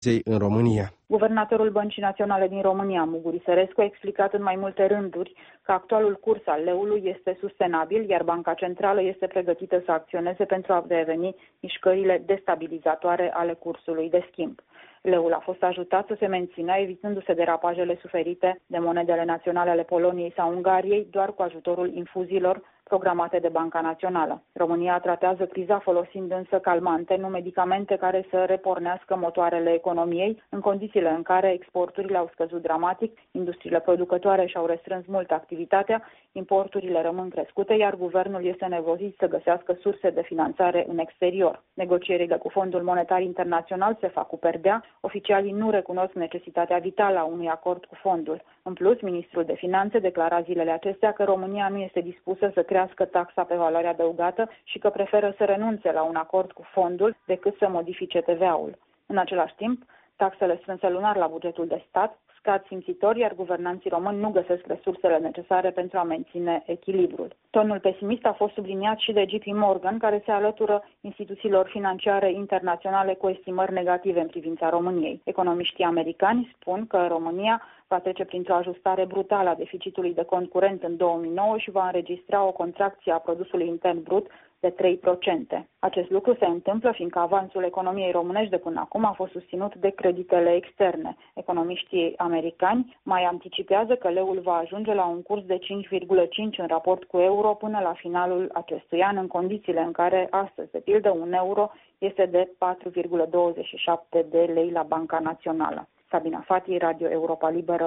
concurenței în România. Guvernatorul Băncii Naționale din România, Muguri Sărescu, a explicat în mai multe rânduri că actualul curs al leului este sustenabil, iar Banca Centrală este pregătită să acționeze pentru a preveni mișcările destabilizatoare ale cursului de schimb. Leul a fost ajutat să se mențină, evitându-se derapajele suferite de monedele naționale ale Poloniei sau Ungariei, doar cu ajutorul infuziilor programate de Banca Națională. România tratează criza folosind însă calmante, nu medicamente care să repornească motoarele economiei, în condițiile în care exporturile au scăzut dramatic, industriile producătoare și-au restrâns mult activitatea, importurile rămân crescute, iar guvernul este nevozit să găsească surse de finanțare în exterior. Negocierile cu Fondul Monetar Internațional se fac cu perdea, oficialii nu recunosc necesitatea vitală a unui acord cu fondul. În plus, ministrul de Finanțe declara zilele acestea că România nu este dispusă să crească taxa pe valoare adăugată și că preferă să renunțe la un acord cu fondul decât să modifice TVA-ul. În același timp, taxele strânse lunar la bugetul de stat scad simțitor, iar guvernanții români nu găsesc resursele necesare pentru a menține echilibrul. Tonul pesimist a fost subliniat și de JP Morgan, care se alătură instituțiilor financiare internaționale cu estimări negative în privința României. Economiștii americani spun că România va trece printr-o ajustare brutală a deficitului de cont curent în 2009 și va înregistra o contracție a produsului intern brut de 3%. Acest lucru se întâmplă fiindcă avansul economiei românești de până acum a fost susținut de creditele externe. Economiștii americani mai anticipează că leul va ajunge la un curs de 5,5 în raport cu euro până la finalul acestui an, în condițiile în care astăzi, de pildă, un euro este de 4,27 de lei la Banca Națională. Sabina Fati, Radio Europa Liberă.